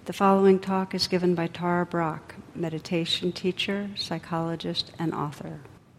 The following talk is given by Tara Brach, meditation teacher, psychologist, and author.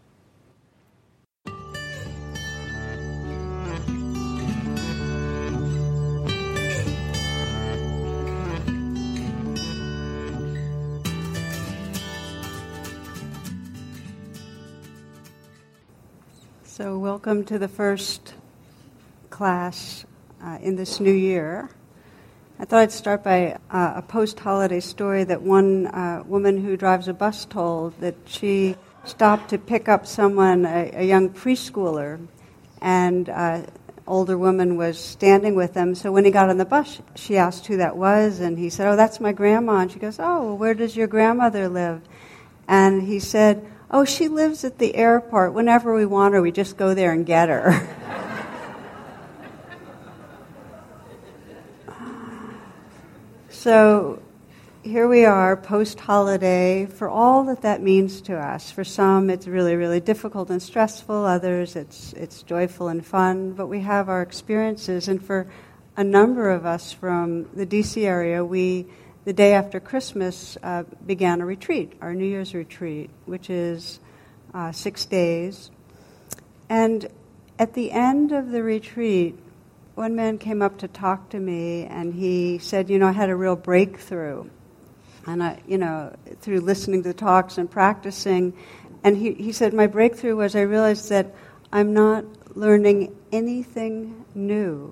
So welcome to the first class in this new year. I thought I'd start by a post-holiday story that one woman who drives a bus told, that she stopped to pick up someone, a young preschooler, and an older woman was standing with them. So when he got on the bus, she asked who that was, and he said, "Oh, that's my grandma." And she goes, "Oh, well, where does your grandmother live?" And he said, "Oh, she lives at the airport. Whenever we want her, we just go there and get her." So here we are, post-holiday, for all that means to us. For some, it's really, really difficult and stressful. Others, it's joyful and fun. But we have our experiences. And for a number of us from the D.C. area, we, the day after Christmas, began a retreat, our New Year's retreat, which is 6 days. And at the end of the retreat, one man came up to talk to me, and he said, I had a real breakthrough. And through listening to the talks and practicing, and he said, my breakthrough was I realized that I'm not learning anything new.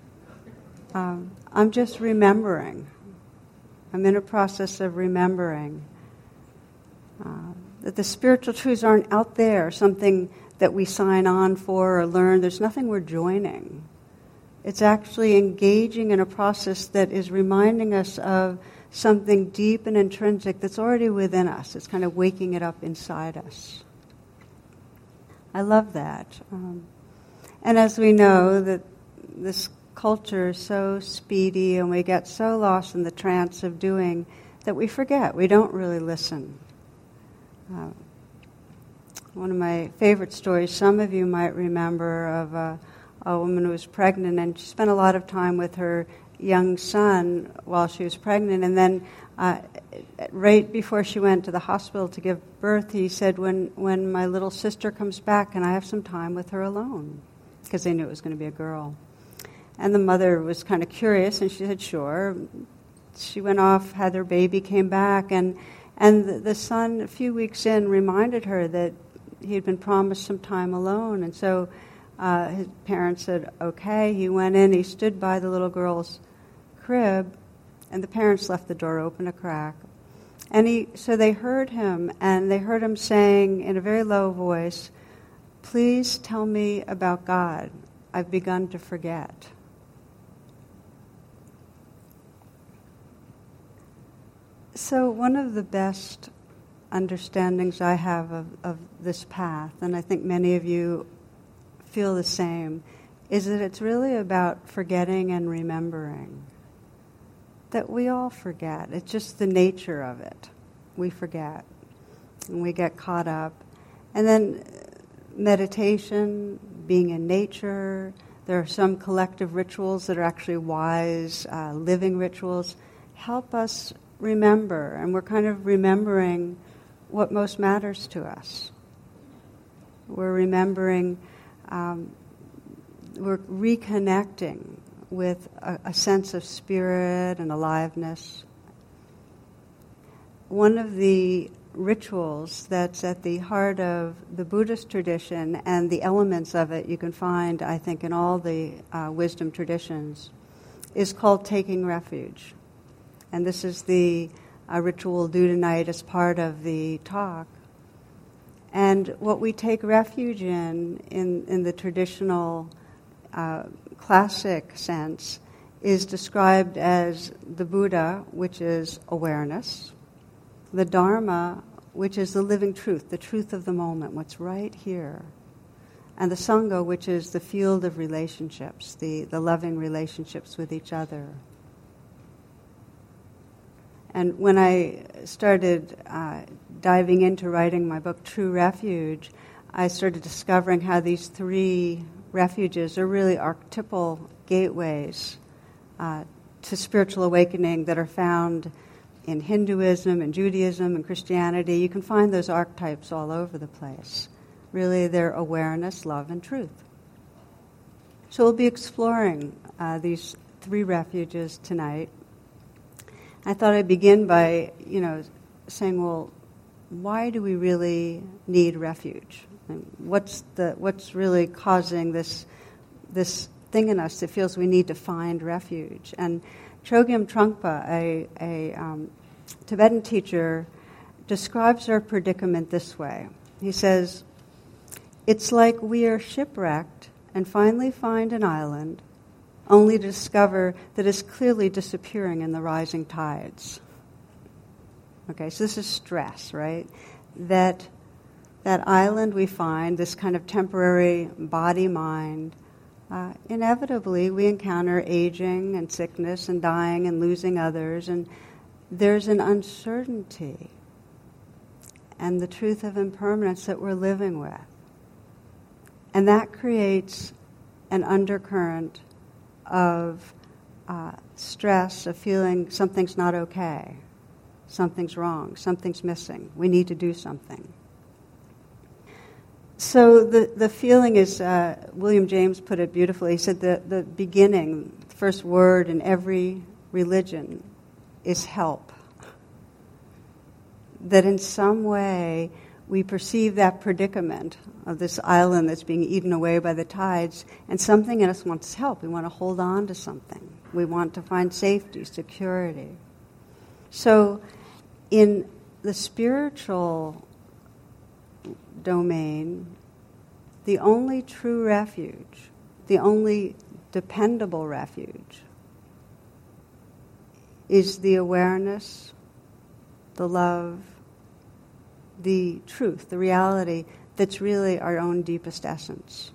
I'm just remembering. I'm in a process of remembering. That the spiritual truths aren't out there, something that we sign on for or learn. There's nothing we're joining. It's actually engaging in a process that is reminding us of something deep and intrinsic that's already within us. It's kind of waking it up inside us. I love that. And as we know, that this culture is so speedy and we get so lost in the trance of doing that we forget. We don't really listen. One of my favorite stories, some of you might remember, of a woman who was pregnant, and she spent a lot of time with her young son while she was pregnant. And then right before she went to the hospital to give birth, he said, when my little sister comes back, can I have some time with her alone? Because they knew it was going to be a girl. And the mother was kind of curious, and she said, sure. She went off, had her baby, came back, and the son, a few weeks in, reminded her that he had been promised some time alone. And so his parents said, okay. He went in, he stood by the little girl's crib, and the parents left the door open a crack. And so they heard him, and they heard him saying in a very low voice, please tell me about God. I've begun to forget. So one of the best understandings I have of this path, and I think many of you feel the same, is that it's really about forgetting and remembering. That we all forget. It's just the nature of it. We forget. And we get caught up. And then meditation, being in nature, there are some collective rituals that are actually wise, living rituals, help us remember. And we're kind of remembering what most matters to us. We're remembering, we're reconnecting with a sense of spirit and aliveness. One of the rituals that's at the heart of the Buddhist tradition, and the elements of it you can find, I think, in all the wisdom traditions, is called taking refuge. And this is the ritual we'll do tonight as part of the talk. And what we take refuge in the traditional classic sense, is described as the Buddha, which is awareness, the Dharma, which is the living truth, the truth of the moment, what's right here, and the Sangha, which is the field of relationships, the loving relationships with each other. And when I started diving into writing my book, True Refuge, I started discovering how these three refuges are really archetypal gateways to spiritual awakening that are found in Hinduism and Judaism and Christianity. You can find those archetypes all over the place. Really, they're awareness, love, and truth. So we'll be exploring these 3 refuges tonight. I thought I'd begin by, saying, well, why do we really need refuge? And what's really causing this thing in us that feels we need to find refuge? And Chogyam Trungpa, a Tibetan teacher, describes our predicament this way. He says, "It's like we are shipwrecked and finally find an island, only to discover that it's clearly disappearing in the rising tides." Okay, so this is stress, right? That island we find, this kind of temporary body-mind, inevitably we encounter aging and sickness and dying and losing others, and there's an uncertainty and the truth of impermanence that we're living with. And that creates an undercurrent of stress, of feeling something's not okay, something's wrong, something's missing, we need to do something. So the feeling is, William James put it beautifully, he said the beginning, the first word in every religion is help. That in some way we perceive that predicament of this island that's being eaten away by the tides, and something in us wants help. We want to hold on to something. We want to find safety, security. So in the spiritual domain, the only true refuge, the only dependable refuge, is the awareness, the love, the truth, the reality that's really our own deepest essence.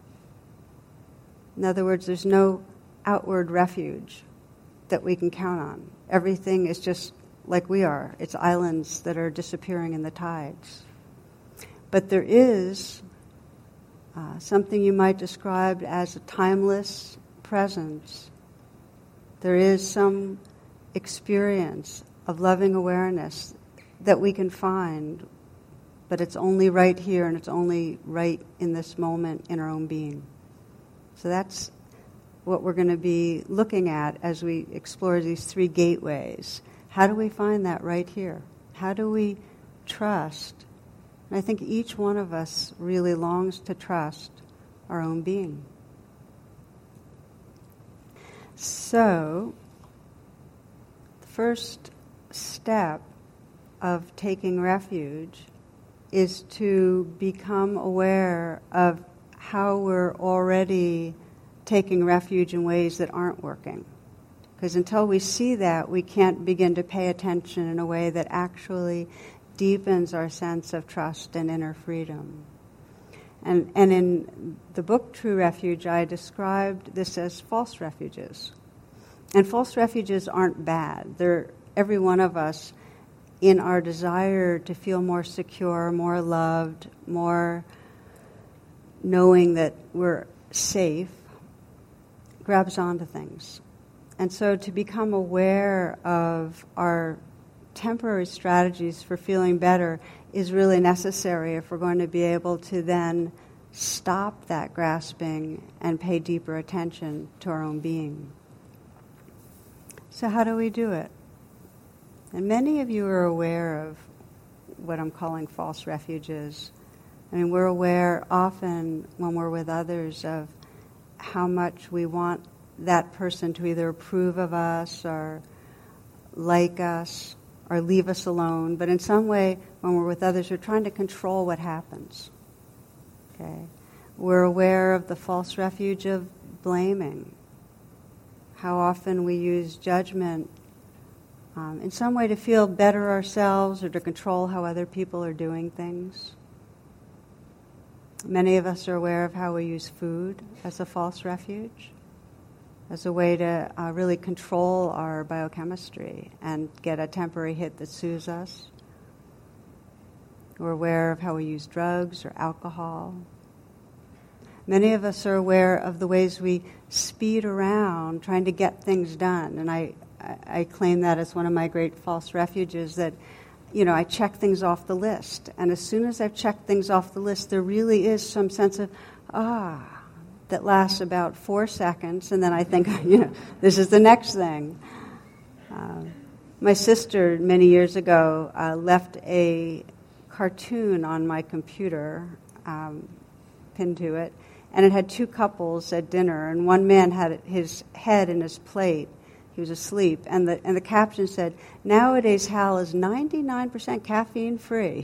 In other words, there's no outward refuge that we can count on. Everything is just like we are. It's islands that are disappearing in the tides. But there is something you might describe as a timeless presence. There is some experience of loving awareness that we can find, but it's only right here and it's only right in this moment in our own being. So that's what we're going to be looking at as we explore these 3 gateways. How do we find that right here? How do we trust? And I think each one of us really longs to trust our own being. So, the first step of taking refuge is to become aware of how we're already taking refuge in ways that aren't working. Because until we see that, we can't begin to pay attention in a way that actually deepens our sense of trust and inner freedom. And in the book True Refuge, I described this as false refuges. And false refuges aren't bad. They're every one of us, in our desire to feel more secure, more loved, more knowing that we're safe, grabs onto things. And so to become aware of our temporary strategies for feeling better is really necessary if we're going to be able to then stop that grasping and pay deeper attention to our own being. So how do we do it? And many of you are aware of what I'm calling false refuges. I mean, we're aware often when we're with others of how much we want that person to either approve of us or like us or leave us alone. But in some way, when we're with others, we're trying to control what happens. Okay? We're aware of the false refuge of blaming. How often we use judgment in some way to feel better ourselves or to control how other people are doing things. Many of us are aware of how we use food as a false refuge, as a way to really control our biochemistry and get a temporary hit that soothes us. We're aware of how we use drugs or alcohol. Many of us are aware of the ways we speed around trying to get things done. And I claim that as one of my great false refuges, that, I check things off the list. And as soon as I've checked things off the list, there really is some sense of, that lasts about 4 seconds. And then I think, this is the next thing. My sister, many years ago, left a cartoon on my computer, pinned to it, and it had 2 couples at dinner, and one man had his head in his plate. He was asleep, and the caption said, "Nowadays Hal is 99% caffeine free."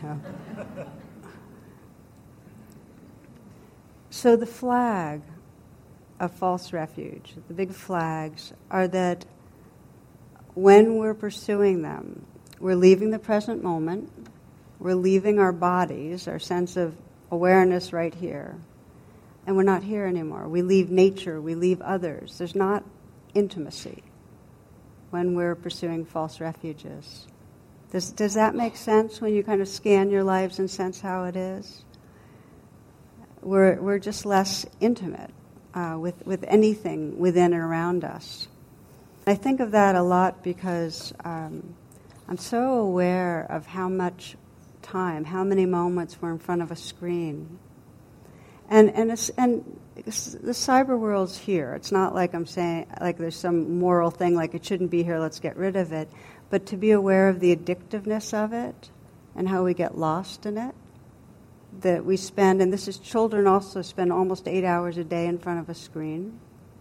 So the flag of false refuge, the big flags, are that when we're pursuing them, we're leaving the present moment, we're leaving our bodies, our sense of awareness right here, and we're not here anymore. We leave nature, we leave others. There's not intimacy when we're pursuing false refuges. Does that make sense when you kind of scan your lives and sense how it is? We're just less intimate with anything within and around us. I think of that a lot because I'm so aware of how much time, how many moments we're in front of a screen. And the cyber world's here. It's not like I'm saying, like there's some moral thing, like it shouldn't be here, let's get rid of it. But to be aware of the addictiveness of it and how we get lost in it, that we spend, and this is children also spend almost 8 hours a day in front of a screen.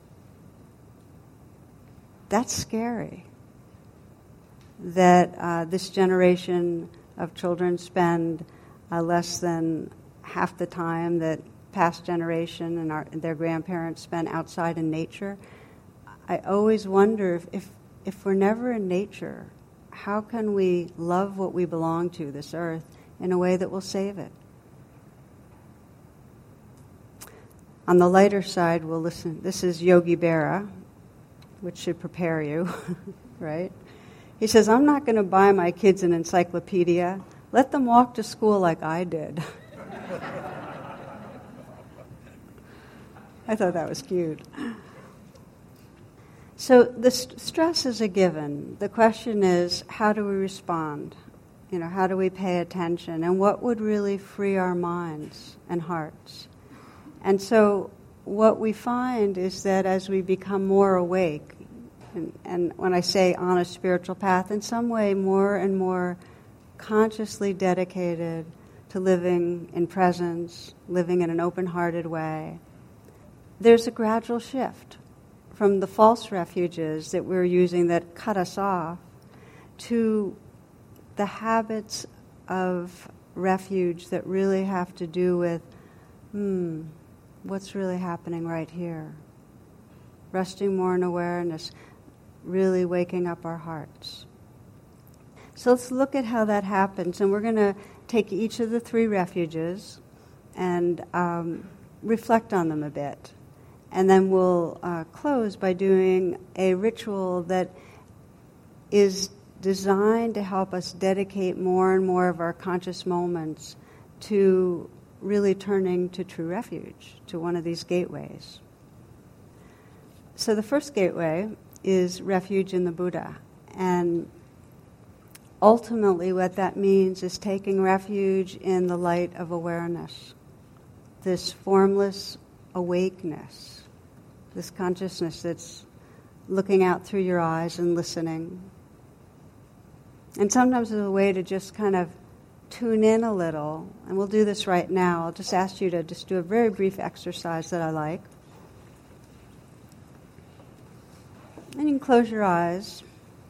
That's scary. That this generation of children spend less than half the time that past generation and their grandparents spent outside in nature. I always wonder if we're never in nature, how can we love what we belong to, this earth, in a way that will save it? On the lighter side, we'll listen. This is Yogi Berra, which should prepare you, right? He says, "I'm not going to buy my kids an encyclopedia. Let them walk to school like I did." I thought that was cute. So the stress is a given. The question is, how do we respond? How do we pay attention? And what would really free our minds and hearts? And so what we find is that as we become more awake, and when I say on a spiritual path, in some way more and more consciously dedicated to living in presence, living in an open-hearted way, there's a gradual shift from the false refuges that we're using that cut us off to the habits of refuge that really have to do with, what's really happening right here? Resting more in awareness, really waking up our hearts. So let's look at how that happens, and we're going to take each of the 3 refuges and reflect on them a bit. And then we'll close by doing a ritual that is designed to help us dedicate more and more of our conscious moments to really turning to true refuge, to one of these gateways. So the first gateway is refuge in the Buddha. And ultimately what that means is taking refuge in the light of awareness, this formless awakeness, this consciousness that's looking out through your eyes and listening. And sometimes it's a way to just kind of tune in a little, and we'll do this right now. I'll just ask you to just do a very brief exercise that I like. And you can close your eyes.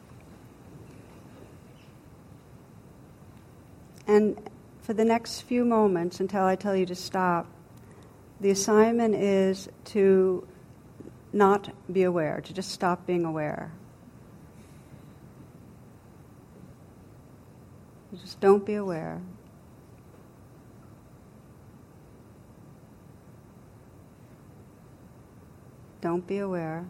And for the next few moments, until I tell you to stop, the assignment is to not be aware, to just stop being aware. You just don't be aware. Don't be aware.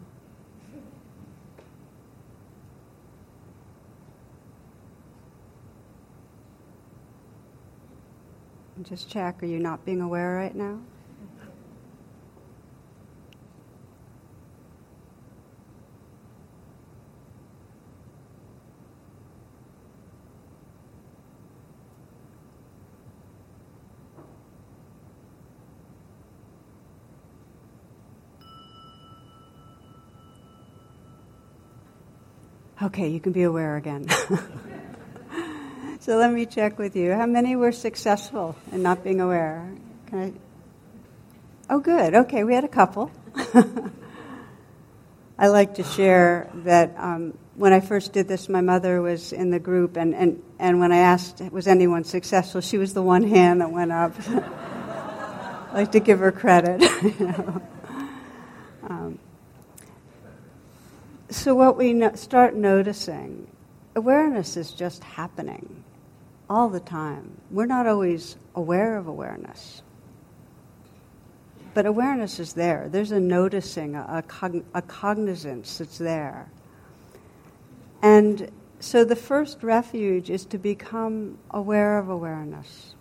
And just check, are you not being aware right now? Okay, you can be aware again. So let me check with you. How many were successful in not being aware? Can I? Oh, good. Okay, we had a couple. I like to share that when I first did this, my mother was in the group, and when I asked, was anyone successful, she was the one hand that went up. I like to give her credit. So what we start noticing, awareness is just happening all the time. We're not always aware of awareness. But awareness is there. There's a noticing, a cognizance that's there. And so the first refuge is to become aware of awareness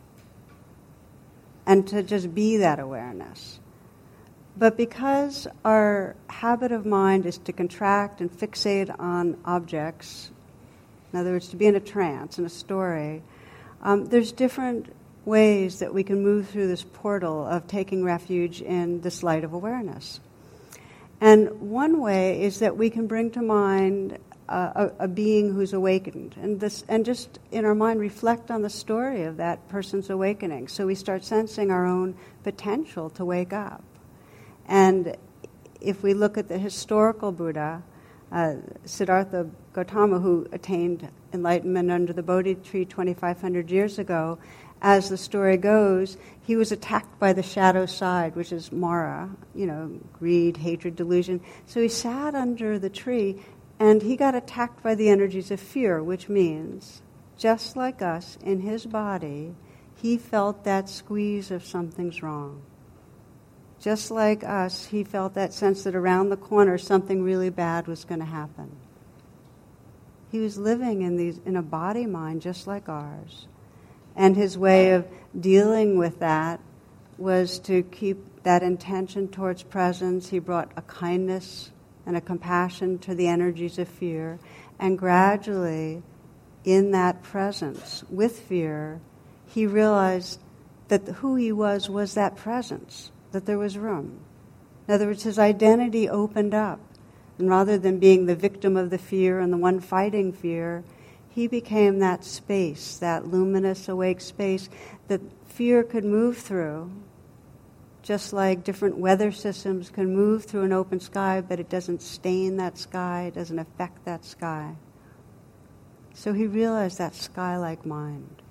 and to just be that awareness. But because our habit of mind is to contract and fixate on objects, in other words, to be in a trance, in a story, there's different ways that we can move through this portal of taking refuge in this light of awareness. And one way is that we can bring to mind a being who's awakened, and just in our mind reflect on the story of that person's awakening. So we start sensing our own potential to wake up. And if we look at the historical Buddha, Siddhartha Gautama, who attained enlightenment under the Bodhi tree 2,500 years ago, as the story goes, he was attacked by the shadow side, which is Mara, greed, hatred, delusion. So he sat under the tree, and he got attacked by the energies of fear, which means, just like us, in his body, he felt that squeeze of something's wrong. Just like us, he felt that sense that around the corner something really bad was going to happen. He was living in a body-mind just like ours. And his way of dealing with that was to keep that intention towards presence. He brought a kindness and a compassion to the energies of fear. And gradually, in that presence with fear, he realized that who he was that presence, that there was room. In other words, his identity opened up. And rather than being the victim of the fear and the one fighting fear, he became that space, that luminous, awake space that fear could move through, just like different weather systems can move through an open sky, but it doesn't stain that sky, it doesn't affect that sky. So he realized that sky-like mind.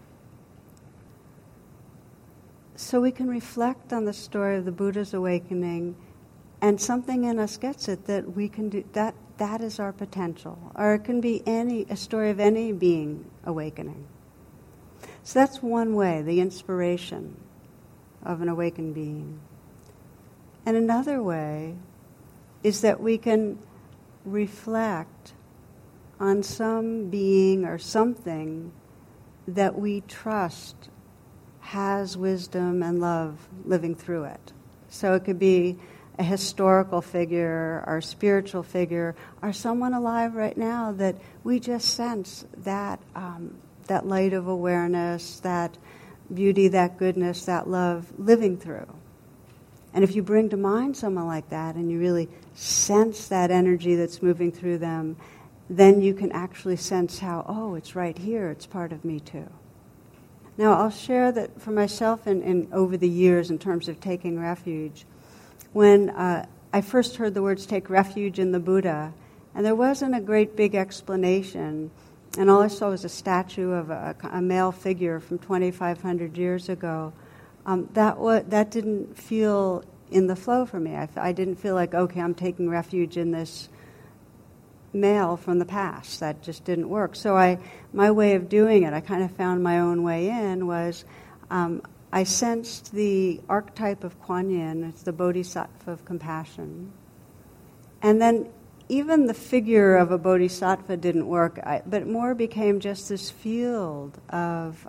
So we can reflect on the story of the Buddha's awakening, and something in us gets it that we can do that. That is our potential. Or it can be a story of any being awakening. So that's one way, the inspiration of an awakened being. And another way is that we can reflect on some being or something that we trust has wisdom and love living through it. So it could be a historical figure or spiritual figure or someone alive right now that we just sense that that light of awareness, that beauty, that goodness, that love living through. And if you bring to mind someone like that and you really sense that energy that's moving through them, then you can actually sense how, oh, it's right here, it's part of me too. Now I'll share that for myself in over the years in terms of taking refuge. When I first heard the words take refuge in the Buddha, and there wasn't a great big explanation, and all I saw was a statue of a male figure from 2,500 years ago, that didn't feel in the flow for me. I didn't feel like, okay, I'm taking refuge in this male from the past. That just didn't work. So my way of doing it, I kind of found my own way in, was I sensed the archetype of Kuan Yin. It's the Bodhisattva of compassion. And then even the figure of a Bodhisattva didn't work, but more became just this field of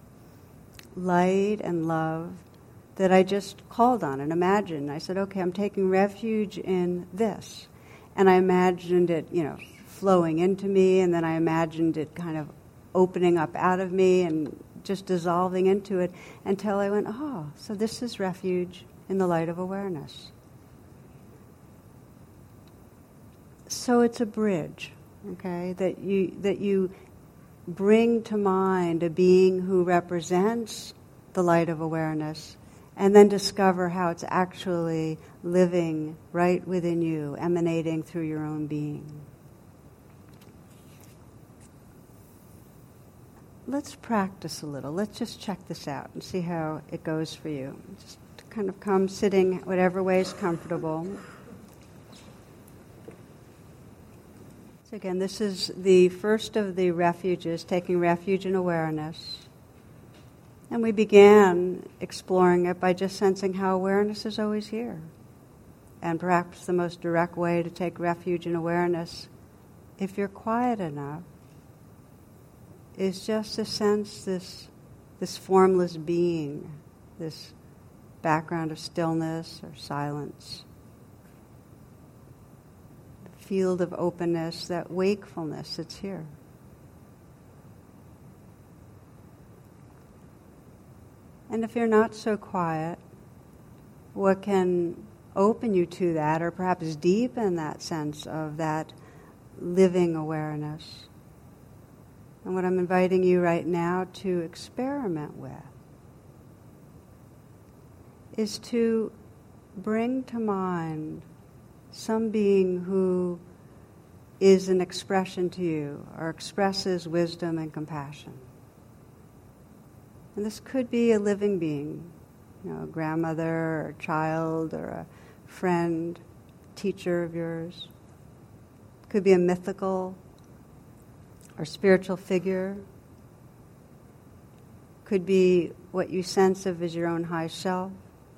light and love that I just called on and imagined. I said, okay, I'm taking refuge in this. And I imagined it, flowing into me, and then I imagined it kind of opening up out of me and just dissolving into it until I went, oh, so this is refuge in the light of awareness. So it's a bridge. Okay, that you bring to mind a being who represents the light of awareness, and then discover how it's actually living right within you, emanating through your own being. Let's practice a little. Let's just check this out and see how it goes for you. Just kind of come sitting whatever way is comfortable. So again, this is the first of the refuges, taking refuge in awareness. And we began exploring it by just sensing how awareness is always here. And perhaps the most direct way to take refuge in awareness, if you're quiet enough, is just to sense this formless being, this background of stillness or silence, the field of openness, that wakefulness that's here. And if you're not so quiet, what can open you to that, or perhaps deepen that sense of that living awareness? And what I'm inviting you right now to experiment with is to bring to mind some being who is an expression to you, or expresses wisdom and compassion. And this could be a living being, a grandmother or a child or a friend, teacher of yours. It could be a mythical or spiritual figure. Could be what you sense of as your own high self.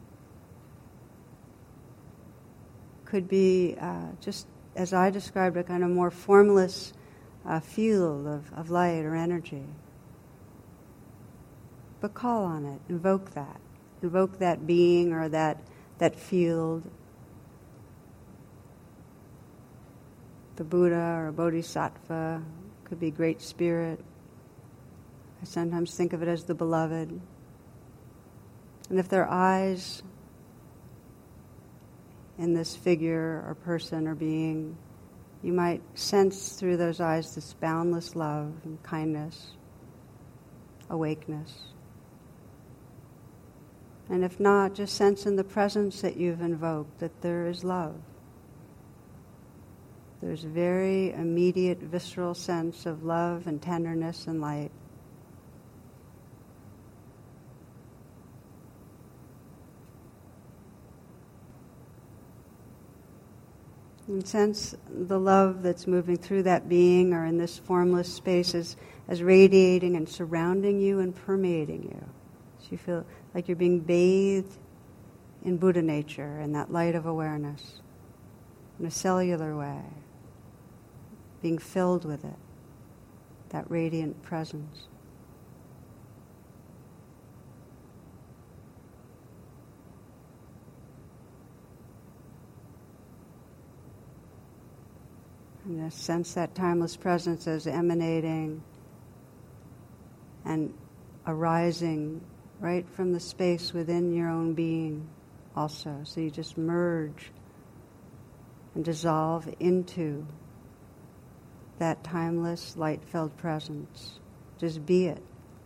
Could be just, as I described, a kind of more formless field of light or energy. But call on it, invoke that being or that field. The Buddha or a Bodhisattva, could be Great Spirit. I sometimes think of it as the beloved. And if there are eyes in this figure or person or being, you might sense through those eyes this boundless love and kindness, awakeness. And if not, just sense in the presence that you've invoked that there is love. There's a very immediate, visceral sense of love and tenderness and light. And sense the love that's moving through that being or in this formless space as radiating and surrounding you and permeating you. So you feel like you're being bathed in Buddha nature and that light of awareness in a cellular way, being filled with it, that radiant presence. And just sense that timeless presence as emanating and arising right from the space within your own being also. So you just merge and dissolve into that timeless, light-filled presence. Just be it.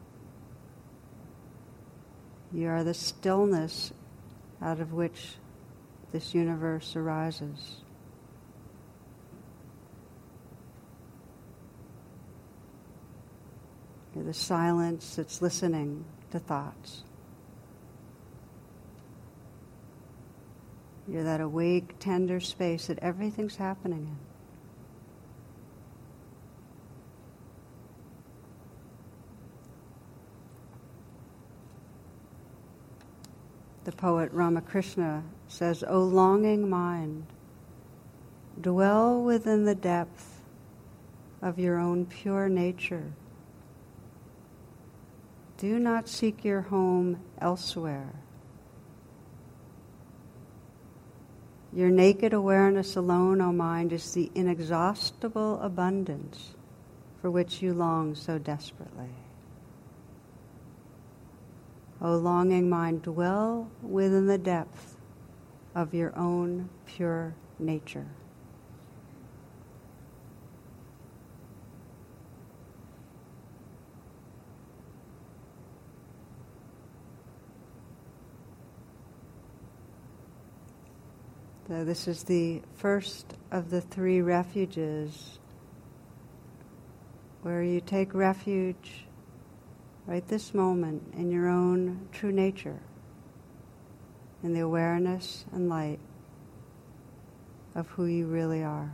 You are the stillness out of which this universe arises. You're the silence that's listening to thoughts. You're that awake, tender space that everything's happening in. The poet Ramakrishna says, "O longing mind, dwell within the depth of your own pure nature. Do not seek your home elsewhere. Your naked awareness alone, O mind, is the inexhaustible abundance for which you long so desperately. O longing mind, dwell within the depth of your own pure nature." So this is the first of the 3 refuges where you take refuge right this moment in your own true nature, in the awareness and light of who you really are.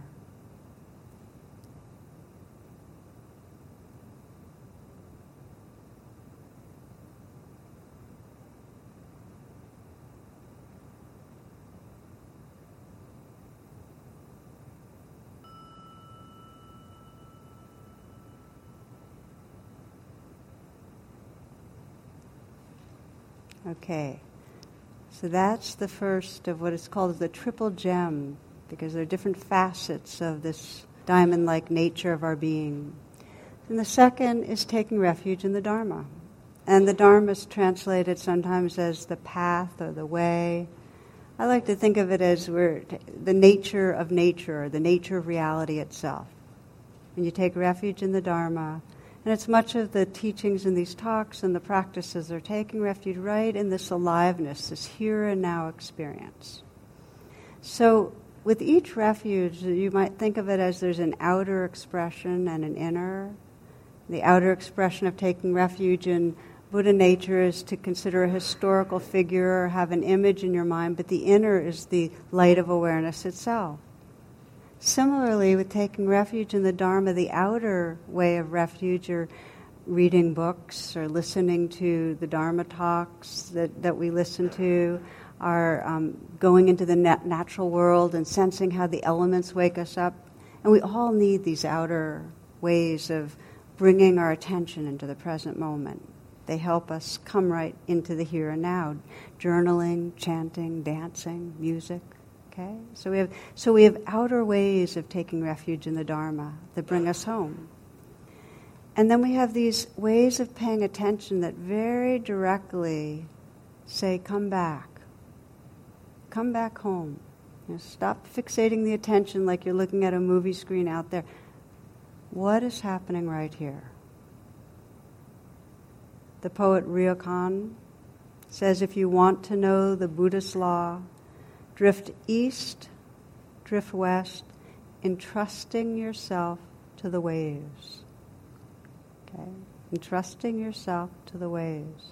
Okay, so that's the first of what is called the triple gem, because there are different facets of this diamond-like nature of our being. And the second is taking refuge in the Dharma. And the Dharma is translated sometimes as the path or the way. I like to think of it as the nature of nature, or the nature of reality itself. When you take refuge in the Dharma, and it's much of the teachings in these talks and the practices are taking refuge right in this aliveness, this here and now experience. So with each refuge, you might think of it as there's an outer expression and an inner. The outer expression of taking refuge in Buddha nature is to consider a historical figure or have an image in your mind, but the inner is the light of awareness itself. Similarly, with taking refuge in the Dharma, the outer way of refuge are reading books or listening to the Dharma talks that we listen to, are going into the natural world and sensing how the elements wake us up. And we all need these outer ways of bringing our attention into the present moment. They help us come right into the here and now. Journaling, chanting, dancing, music. Okay? So we have outer ways of taking refuge in the Dharma that bring us home. And then we have these ways of paying attention that very directly say, come back. Come back home. Stop fixating the attention like you're looking at a movie screen out there. What is happening right here? The poet Ryokan says, if you want to know the Buddhist law, drift east, drift west, entrusting yourself to the waves. Okay? Entrusting yourself to the waves.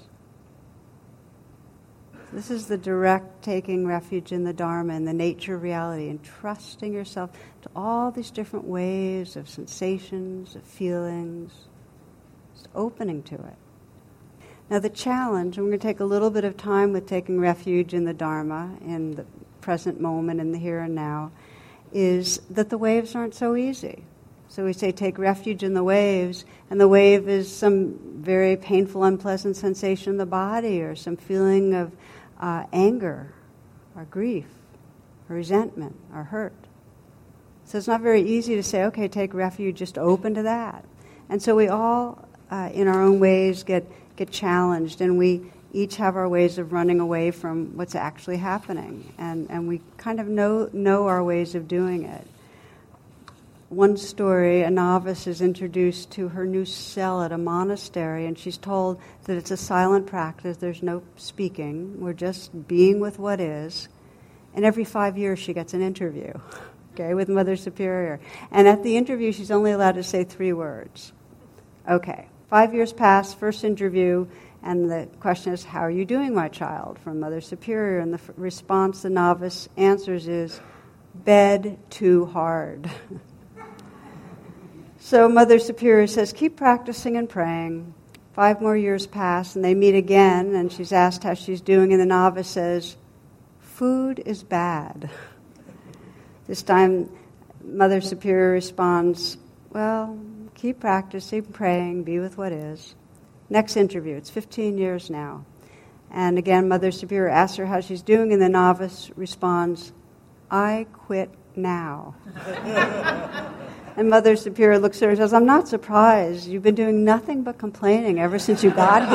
This is the direct taking refuge in the Dharma and the nature of reality, entrusting yourself to all these different waves of sensations, of feelings, just opening to it. Now the challenge, and we're going to take a little bit of time with taking refuge in the Dharma, in the present moment, in the here and now, is that the waves aren't so easy. So we say take refuge in the waves, and the wave is some very painful, unpleasant sensation in the body, or some feeling of anger, or grief, or resentment, or hurt. So it's not very easy to say, okay, take refuge, just open to that. And so we all, in our own ways, get challenged, and we each have our ways of running away from what's actually happening, and we kind of know our ways of doing it. One story, a novice is introduced to her new cell at a monastery, and she's told that it's a silent practice, there's no speaking, we're just being with what is, and every 5 years she gets an interview, okay, with Mother Superior. And at the interview she's only allowed to say 3 words. Okay, 5 years pass, first interview, and the question is, how are you doing, my child, from Mother Superior? And the response the novice answers is, bed too hard. So Mother Superior says, keep practicing and praying. 5 more years pass, and they meet again, and she's asked how she's doing, and the novice says, food is bad. This time, Mother Superior responds, well, keep practicing, praying, be with what is. Next interview, it's 15 years now. And again, Mother Superior asks her how she's doing, and the novice responds, I quit now. And Mother Superior looks at her and says, I'm not surprised. You've been doing nothing but complaining ever since you got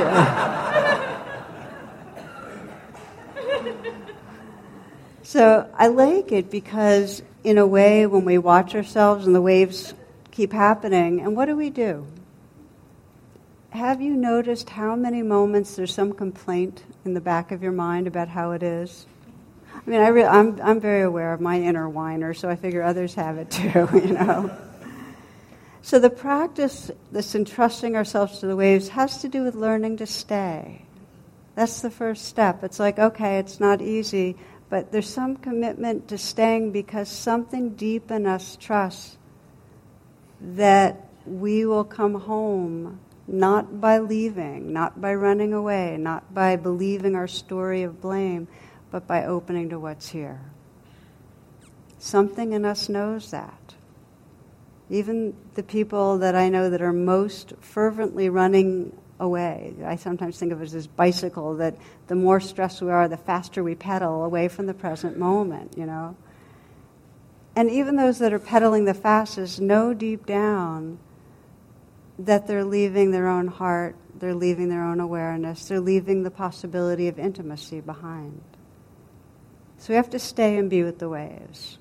here. So I like it because, in a way, when we watch ourselves and the waves keep happening, and what do? Have you noticed how many moments there's some complaint in the back of your mind about how it is? I mean, I'm very aware of my inner whiner, so I figure others have it too, you know. So the practice, this entrusting ourselves to the waves, has to do with learning to stay. That's the first step. It's like, okay, it's not easy, but there's some commitment to staying because something deep in us trusts that we will come home, not by leaving, not by running away, not by believing our story of blame, but by opening to what's here. Something in us knows that. Even the people that I know that are most fervently running away, I sometimes think of it as this bicycle, that the more stressed we are, the faster we pedal away from the present moment, you know. And even those that are pedaling the fastest know deep down that they're leaving their own heart, they're leaving their own awareness, they're leaving the possibility of intimacy behind. So we have to stay and be with the waves.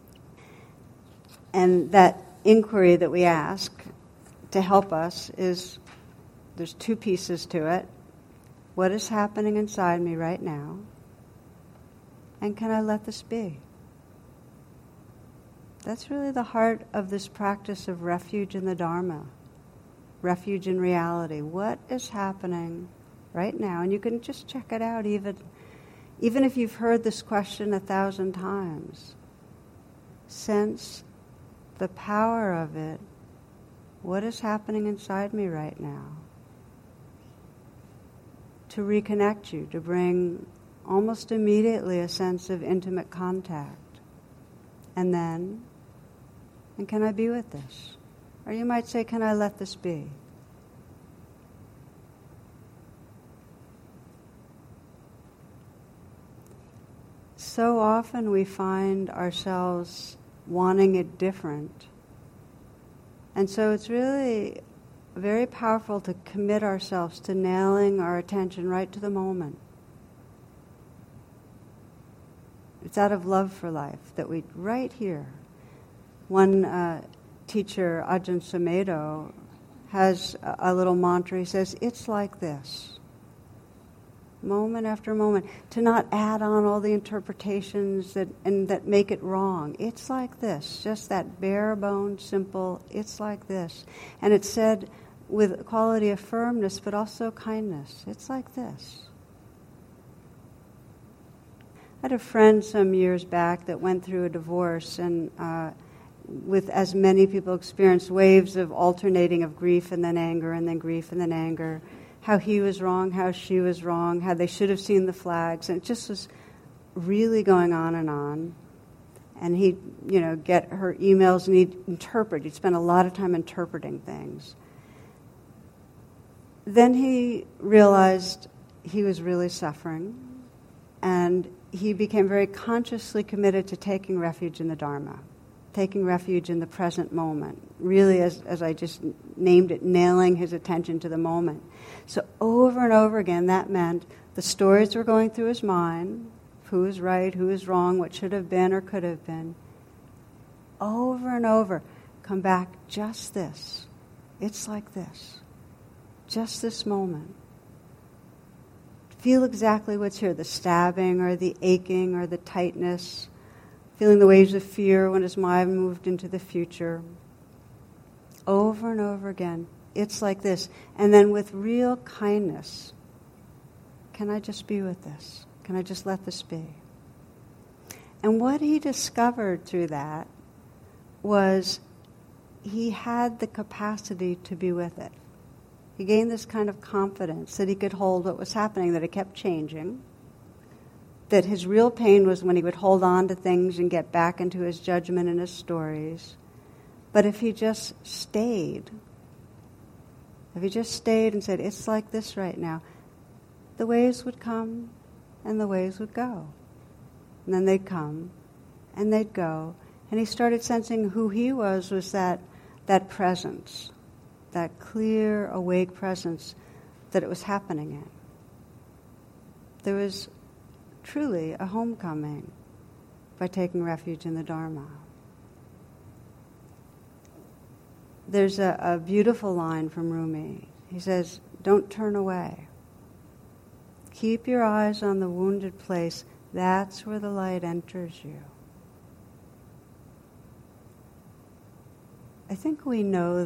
And that inquiry that we ask to help us is, there's two pieces to it. What is happening inside me right now? And can I let this be? That's really the heart of this practice of refuge in the Dharma, refuge in reality. What is happening right now? And you can just check it out even if you've heard this question 1,000 times. Sense the power of it. What is happening inside me right now? To reconnect you, to bring almost immediately a sense of intimate contact. And then, and can I be with this? Or you might say, can I let this be? So often we find ourselves wanting it different. And so it's really very powerful to commit ourselves to nailing our attention right to the moment. It's out of love for life that we, right here. One teacher, Ajahn Sumedho, has a little mantra. He says, it's like this. Moment after moment, to not add on all the interpretations that make it wrong. It's like this, just that bare bone, simple, it's like this. And it's said with a quality of firmness, but also kindness. It's like this. I had a friend some years back that went through a divorce, and with as many people experienced waves of alternating of grief and then anger and then grief and then anger. How he was wrong, how she was wrong, how they should have seen the flags. And it just was really going on. And he'd, get her emails and he'd interpret. He'd spend a lot of time interpreting things. Then he realized he was really suffering. And he became very consciously committed to taking refuge in the Dharma, taking refuge in the present moment. Really, as I just named it, nailing his attention to the moment. So over and over again, that meant the stories were going through his mind, who is right, who is wrong, what should have been or could have been. Over and over, come back, just this. It's like this. Just this moment. Feel exactly what's here, the stabbing or the aching or the tightness, feeling the waves of fear when his mind moved into the future. Over and over again. It's like this. And then with real kindness, can I just be with this? Can I just let this be? And what he discovered through that was he had the capacity to be with it. He gained this kind of confidence that he could hold what was happening, that it kept changing, that his real pain was when he would hold on to things and get back into his judgment and his stories. But if he just stayed, and said, it's like this right now, the waves would come and the waves would go. And then they'd come and they'd go. And he started sensing who he was that presence, that clear, awake presence that it was happening in. There was truly a homecoming by taking refuge in the Dharma. There's a beautiful line from Rumi. He says, don't turn away. Keep your eyes on the wounded place. That's where the light enters you. I think we know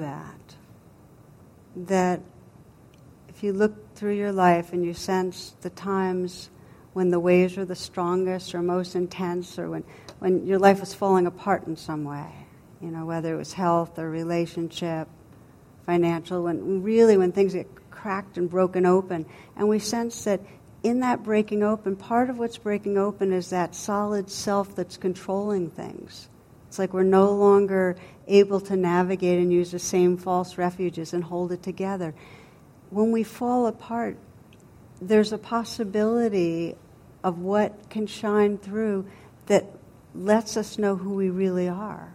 that if you look through your life and you sense the times when the waves are the strongest or most intense, or when your life was falling apart in some way, whether it was health or relationship, financial, when things get cracked and broken open, and we sense that in that breaking open, part of what's breaking open is that solid self that's controlling things. It's like we're no longer able to navigate and use the same false refuges and hold it together. When we fall apart, there's a possibility of what can shine through that lets us know who we really are.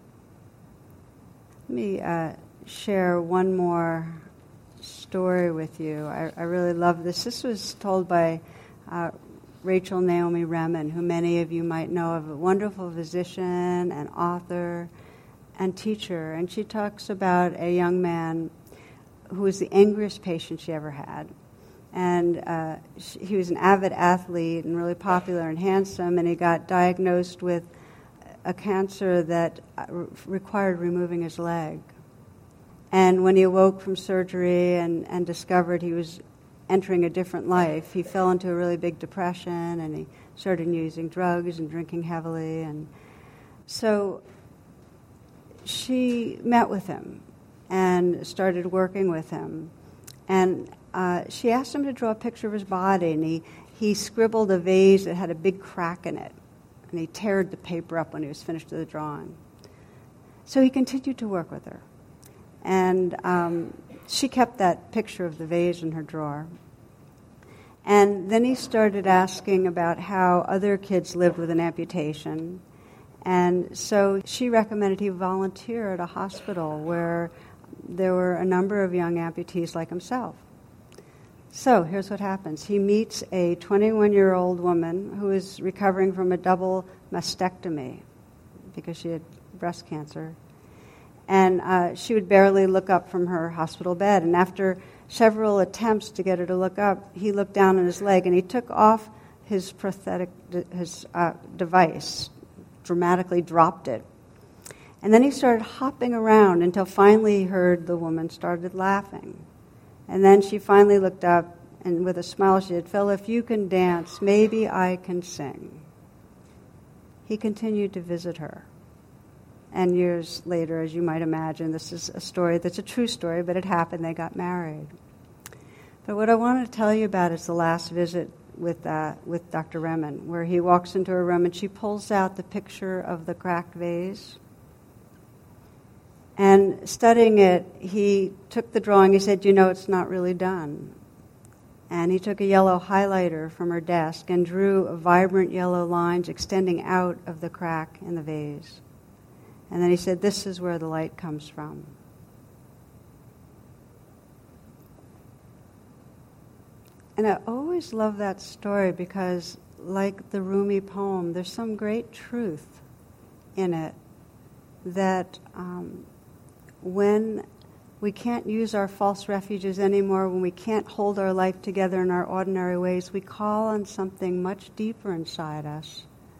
Let me share one more story with you. I really love this. This was told by Rachel Naomi Remen, who many of you might know of, a wonderful physician and author and teacher. And she talks about a young man who was the angriest patient she ever had. And he was an avid athlete and really popular and handsome, and he got diagnosed with a cancer that required removing his leg. And when he awoke from surgery and discovered he was entering a different life, he fell into a really big depression, and he started using drugs and drinking heavily. And so she met with him and started working with him. And she asked him to draw a picture of his body, and he scribbled a vase that had a big crack in it, and he teared the paper up when he was finished with the drawing. So he continued to work with her. And she kept that picture of the vase in her drawer. And then he started asking about how other kids lived with an amputation. And so she recommended he volunteer at a hospital where there were a number of young amputees like himself. So here's what happens. He meets a 21-year-old woman who is recovering from a double mastectomy because she had breast cancer. And she would barely look up from her hospital bed. And after several attempts to get her to look up, he looked down on his leg and he took off his prosthetic, device, dramatically dropped it. And then he started hopping around until finally he heard the woman started laughing. And then she finally looked up, and with a smile she said, "Phil, if you can dance, maybe I can sing." He continued to visit her. And years later, as you might imagine, this is a story that's a true story, but it happened. They got married. But what I want to tell you about is the last visit with Dr. Remen, where he walks into her room and she pulls out the picture of the cracked vase. And studying it, he took the drawing. He said, it's not really done. And he took a yellow highlighter from her desk and drew vibrant yellow lines extending out of the crack in the vase. And then he said, this is where the light comes from. And I always love that story because, like the Rumi poem, there's some great truth in it that when we can't use our false refuges anymore, when we can't hold our life together in our ordinary ways, we call on something much deeper inside us.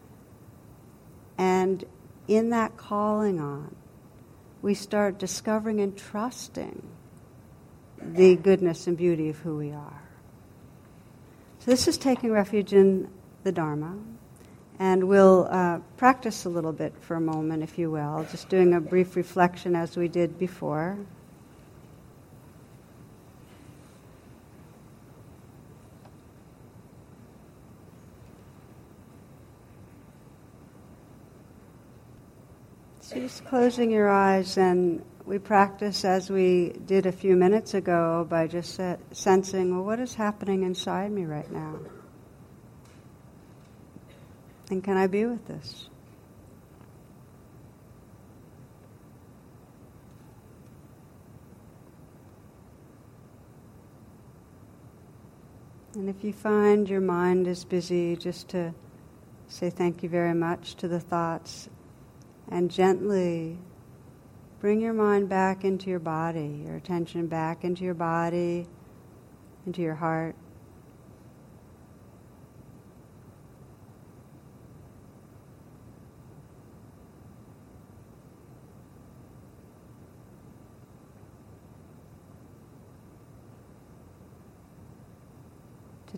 And in that calling on, we start discovering and trusting the goodness and beauty of who we are. So this is taking refuge in the Dharma. And we'll practice a little bit for a moment, if you will, just doing a brief reflection as we did before. So just closing your eyes, and we practice as we did a few minutes ago by just sensing, well, what is happening inside me right now? And can I be with this? And if you find your mind is busy, just to say thank you very much to the thoughts and gently bring your mind back into your body, your attention back into your body, into your heart.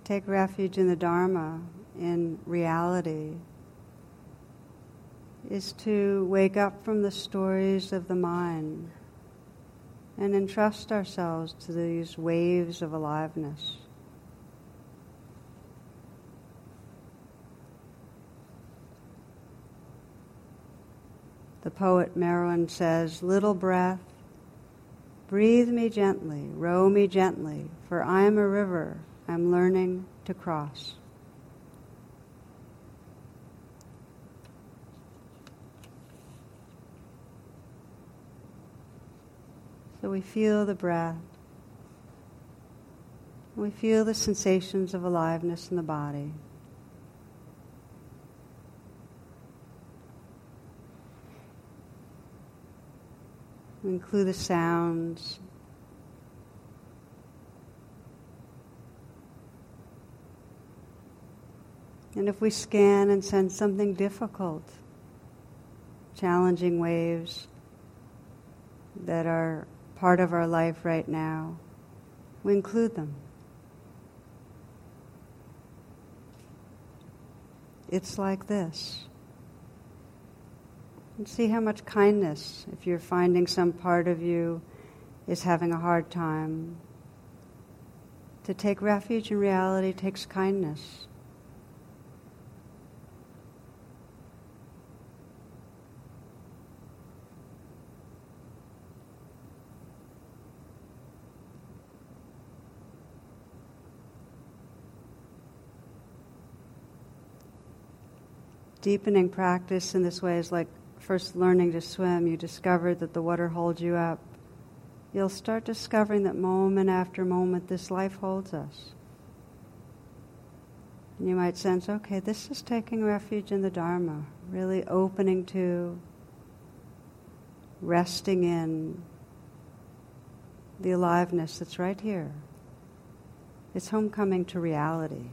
take refuge in the Dharma, in reality, is to wake up from the stories of the mind and entrust ourselves to these waves of aliveness. The poet Merwin says, "Little breath, breathe me gently, row me gently, for I am a river I'm learning to cross." So we feel the breath. We feel the sensations of aliveness in the body. We include the sounds. And if we scan and sense something difficult, challenging waves that are part of our life right now, we include them. It's like this. And see how much kindness, if you're finding some part of you is having a hard time. To take refuge in reality takes kindness. Deepening practice in this way is like first learning to swim. You discover that the water holds you up. You'll start discovering that moment after moment this life holds us. And you might sense, okay, this is taking refuge in the Dharma, really opening to, resting in the aliveness that's right here. It's homecoming to reality.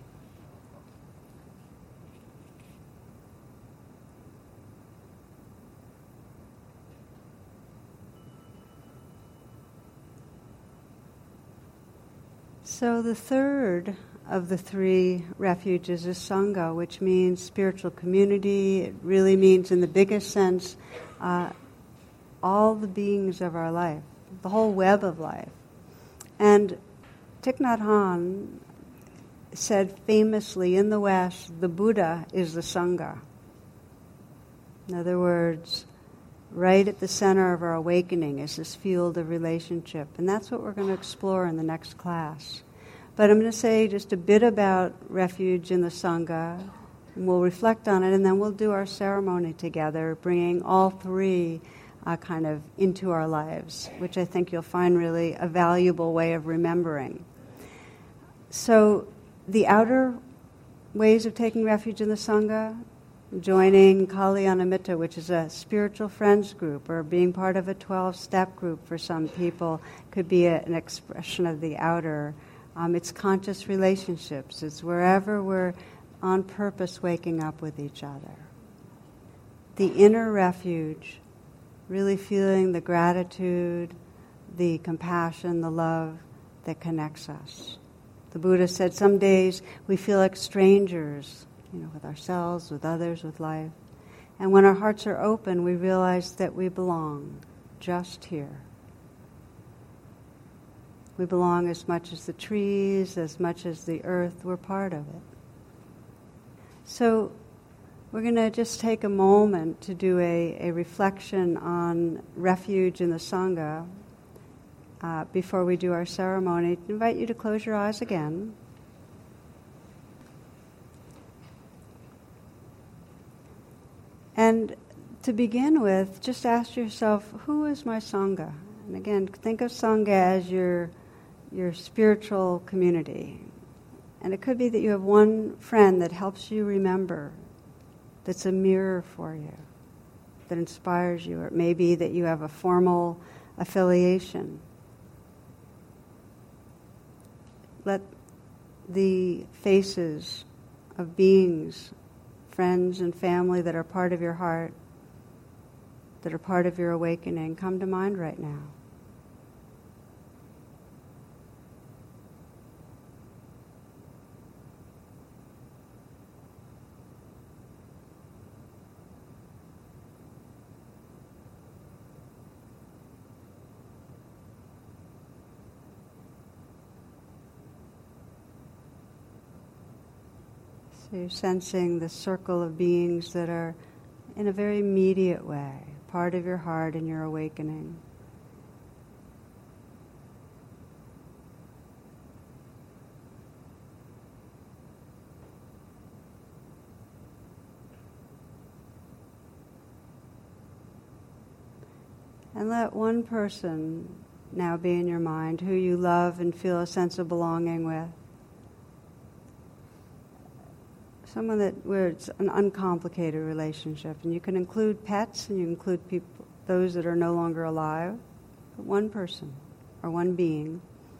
So the third of the three refuges is Sangha, which means spiritual community. It really means, in the biggest sense, all the beings of our life, the whole web of life. And Thich Nhat Hanh said famously, in the West, the Buddha is the Sangha. In other words, right at the center of our awakening is this field of relationship. And that's what we're going to explore in the next class. But I'm going to say just a bit about refuge in the Sangha, and we'll reflect on it, and then we'll do our ceremony together, bringing all three kind of into our lives, which I think you'll find really a valuable way of remembering. So the outer ways of taking refuge in the Sangha, joining Kalyanamitta, which is a spiritual friends group, or being part of a 12-step group for some people, could be an expression of the outer. It's conscious relationships. It's wherever we're on purpose waking up with each other. The inner refuge, really feeling the gratitude, the compassion, the love that connects us. The Buddha said some days we feel like strangers, with ourselves, with others, with life. And when our hearts are open, we realize that we belong just here. We belong as much as the trees, as much as the earth. We're part of it. So we're going to just take a moment to do a reflection on refuge in the Sangha before we do our ceremony. I invite you to close your eyes again. And to begin with, just ask yourself, who is my Sangha? And again, think of Sangha as your spiritual community. And it could be that you have one friend that helps you remember, that's a mirror for you, that inspires you. Or it may be that you have a formal affiliation. Let the faces of beings, friends and family that are part of your heart, that are part of your awakening, come to mind right now. So you're sensing the circle of beings that are in a very immediate way, part of your heart and your awakening. And let one person now be in your mind who you love and feel a sense of belonging with. Someone where it's an uncomplicated relationship. And you can include pets and you can include people, those that are no longer alive. But one person or one being.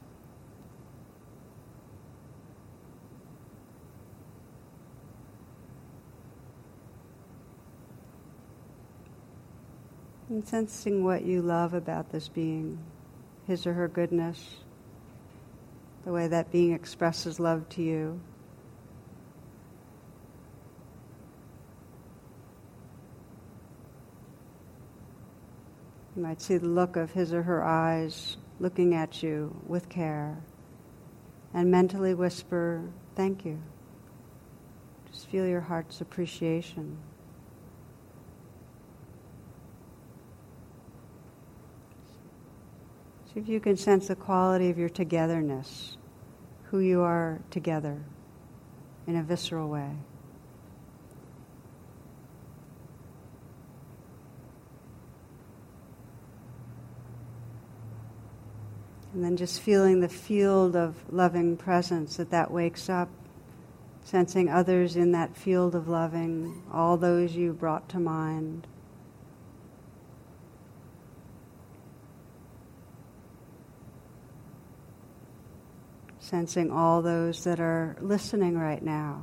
And sensing what you love about this being, his or her goodness, the way that being expresses love to you. You might see the look of his or her eyes looking at you with care, and mentally whisper, "Thank you." Just feel your heart's appreciation. See if you can sense the quality of your togetherness, who you are together in a visceral way. And then just feeling the field of loving presence that wakes up, sensing others in that field of loving, all those you brought to mind. Sensing all those that are listening right now,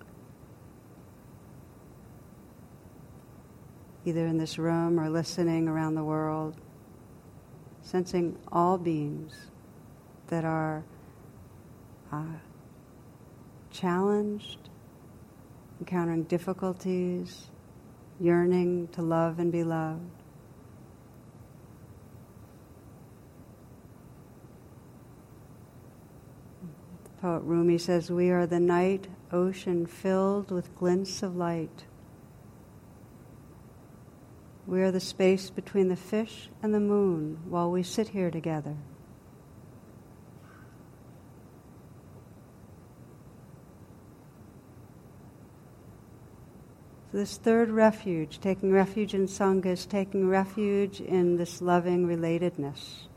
either in this room or listening around the world. Sensing all beings that are challenged, encountering difficulties, yearning to love and be loved. The poet Rumi says, "We are the night ocean filled with glints of light. We are the space between the fish and the moon while we sit here together." So this third refuge, taking refuge in Sangha, is taking refuge in this loving relatedness.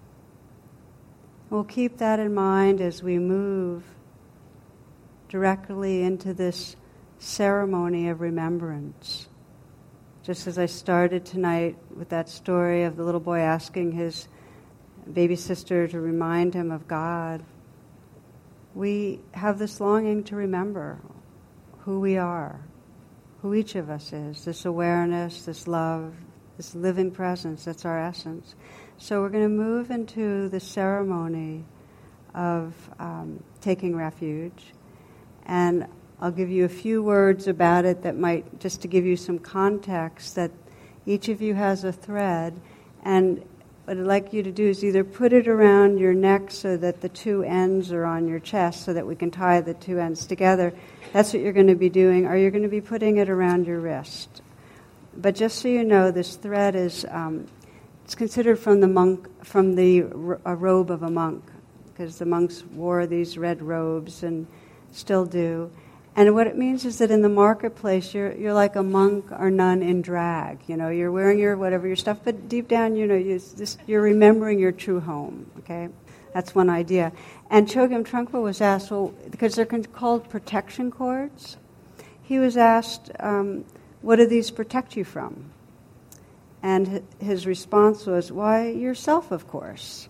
We'll keep that in mind as we move directly into this ceremony of remembrance. Just as I started tonight with that story of the little boy asking his baby sister to remind him of God, we have this longing to remember who we are, who each of us is, this awareness, this love, this living presence, that's our essence. So we're going to move into the ceremony of taking refuge, and I'll give you a few words about it that might, just to give you some context, that each of you has a thread, and what I'd like you to do is either put it around your neck so that the two ends are on your chest so that we can tie the two ends together. That's what you're going to be doing, or you're going to be putting it around your wrist. But just so you know, this thread is, it's considered from the robe of a monk, because the monks wore these red robes and still do. And what it means is that in the marketplace, you're like a monk or nun in drag. You know, you're wearing your stuff, but deep down, you know, you're remembering your true home. Okay, that's one idea. And Chogyam Trungpa was asked, well, because they're called protection cords, he was asked, what do these protect you from? And his response was, why, yourself, of course.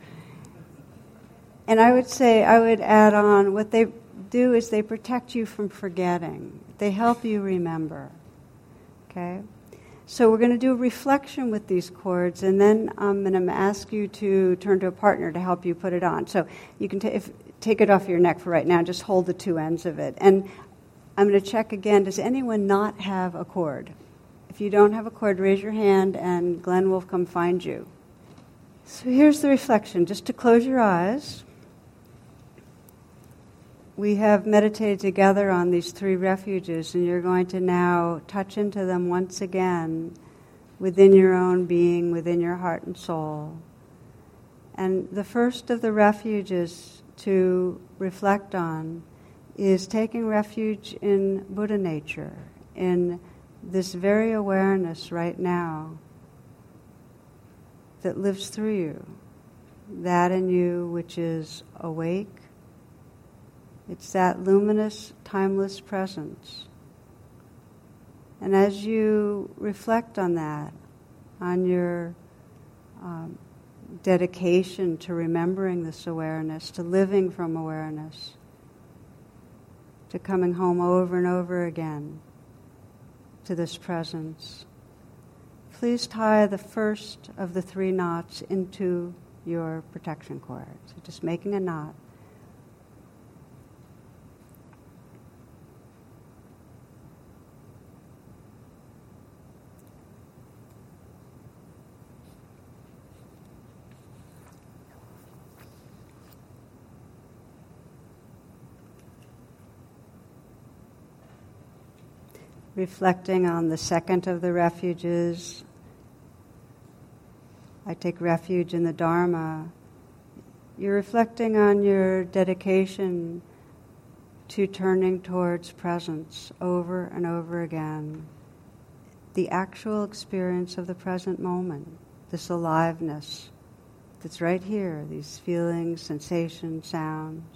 And I would add on, what they do is they protect you from forgetting. They help you remember. Okay? So we're going to do a reflection with these cords, and then I'm going to ask you to turn to a partner to help you put it on. So you can take it off your neck for right now. Just hold the two ends of it. And I'm going to check again, does anyone not have a cord? If you don't have a cord, raise your hand, and Glenn will come find you. So here's the reflection. Just to close your eyes. we have meditated together on these three refuges, and you're going to now touch into them once again within your own being, within your heart and soul. And the first of the refuges to reflect on is taking refuge in Buddha nature, in this very awareness right now that lives through you, that in you which is awake. It's that luminous, timeless presence. And as you reflect on that, on your dedication to remembering this awareness, to living from awareness, to coming home over and over again to this presence, please tie the first of the three knots into your protection cord. So just making a knot. Reflecting on the second of the refuges, I take refuge in the Dharma. You're reflecting on your dedication to turning towards presence over and over again. The actual experience of the present moment, this aliveness that's right here, these feelings, sensations, sounds.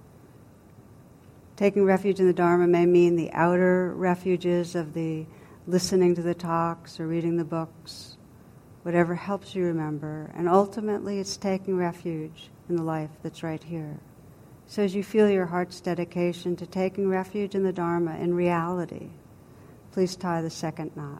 Taking refuge in the Dharma may mean the outer refuges of the listening to the talks or reading the books, whatever helps you remember. And ultimately, it's taking refuge in the life that's right here. So as you feel your heart's dedication to taking refuge in the Dharma, in reality, please tie the second knot.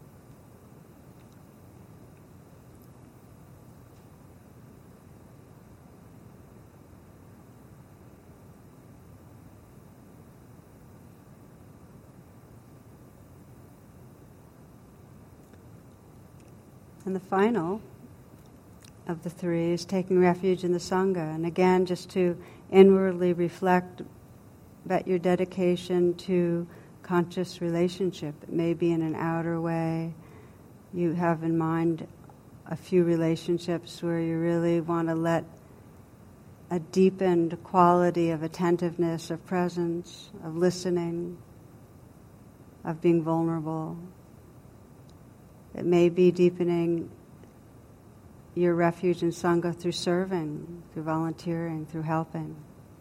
And the final of the three is taking refuge in the Sangha. And again, just to inwardly reflect about your dedication to conscious relationship. It may be in an outer way. You have in mind a few relationships where you really want to let a deepened quality of attentiveness, of presence, of listening, of being vulnerable. It may be deepening your refuge in Sangha through serving, through volunteering, through helping.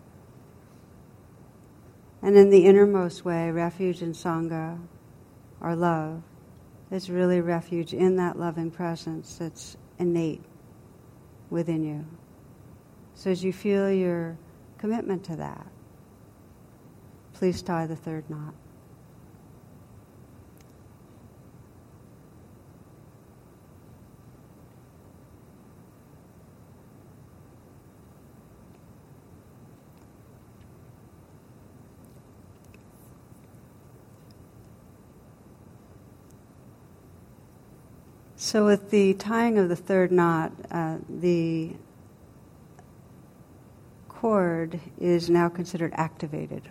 And in the innermost way, refuge in Sangha, or love, is really refuge in that loving presence that's innate within you. So as you feel your commitment to that, please tie the third knot. So with the tying of the third knot, the cord is now considered activated.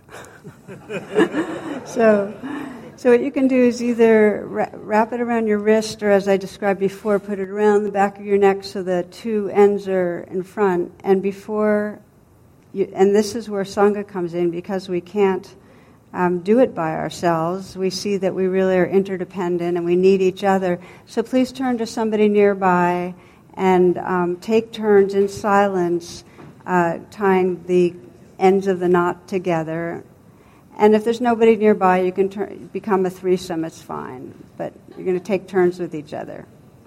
So what you can do is either wrap it around your wrist, or as I described before, put it around the back of your neck so the two ends are in front. And and this is where Sangha comes in, because we can't do it by ourselves. We see that we really are interdependent and we need each other. So please turn to somebody nearby and take turns in silence tying the ends of the knot together. And if there's nobody nearby, you can become a threesome, it's fine. But you're going to take turns with each other.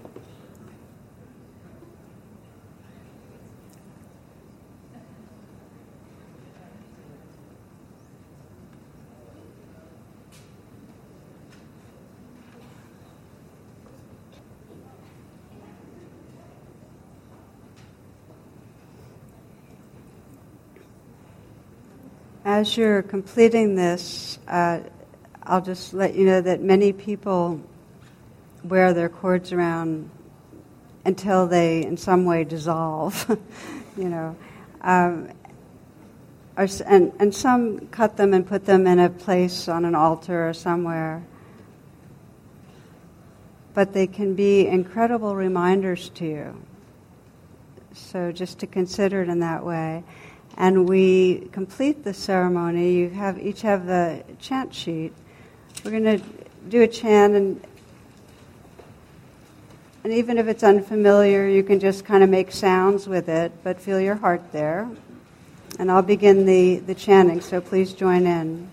As you're completing this, I'll just let you know that many people wear their cords around until they in some way dissolve, and some cut them and put them in a place on an altar or somewhere. But they can be incredible reminders to you. So just to consider it in that way. And we complete the ceremony. You each have the chant sheet. We're going to do a chant, and even if it's unfamiliar, you can just kind of make sounds with it, but feel your heart there. And I'll begin the chanting, so please join in.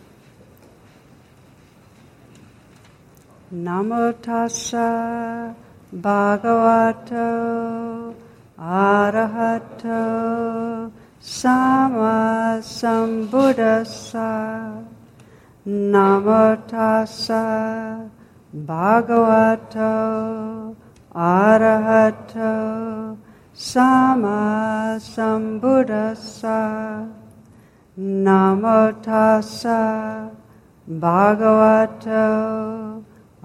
Namo tassa bhagavato arahato sama sambuddhassa. Namo tassa bhagavato arahato sama sambuddhassa. Namo tassa bhagavato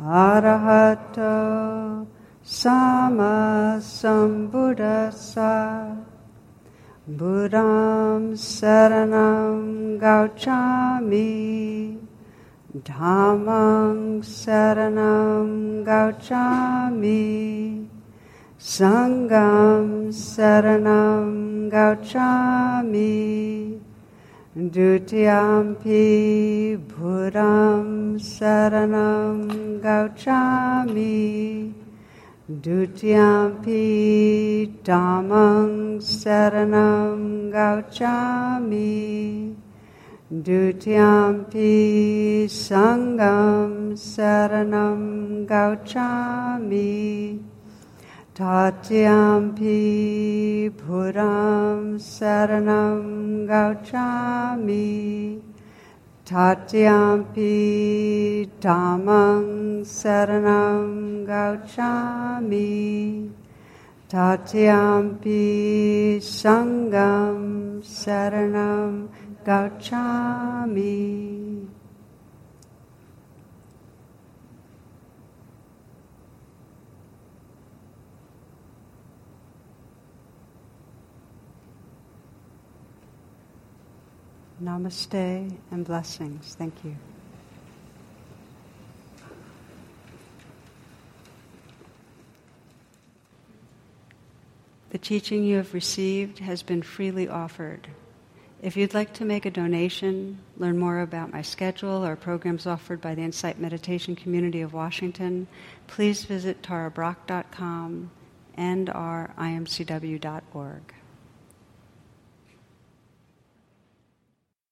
arahato sama sambuddhassa. Buddham saranam gauchami, dhammam saranam gauchami, sangham saranam gauchami, dutiyampi buddham saranam gauchami, dutiyampi dhammam saranam gauchami, dutiyampi sangham saranam gauchami, tatyampi buddham saranam gauchami, tatyampi dhammam saranam gauchami, tatyampi sangham saranam gauchami. Namaste and blessings. Thank you. The teaching you have received has been freely offered. If you'd like to make a donation, learn more about my schedule or programs offered by the Insight Meditation Community of Washington, please visit tarabrach.com and imcw.org.